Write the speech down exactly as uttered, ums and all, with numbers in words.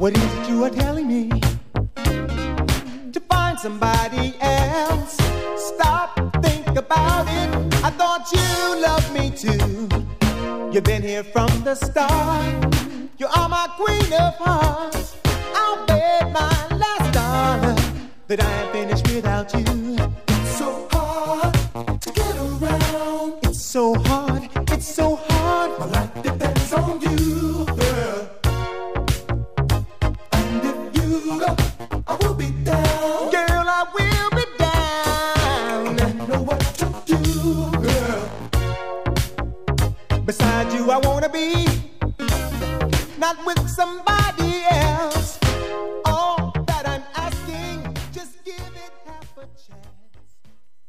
What is it you are telling me? To find somebody else. Stop, think about it. I thought you loved me too. You've been here from the start. You are my queen of hearts. I'll bet my last dollar that I am finished without you. It's so hard to get around. It's so hard, it's so hard. My life depends on you, girl. And if you go, I will be down. Girl, I will be down. I don't know what to do, girl. Beside you, I wanna be. Not with somebody else.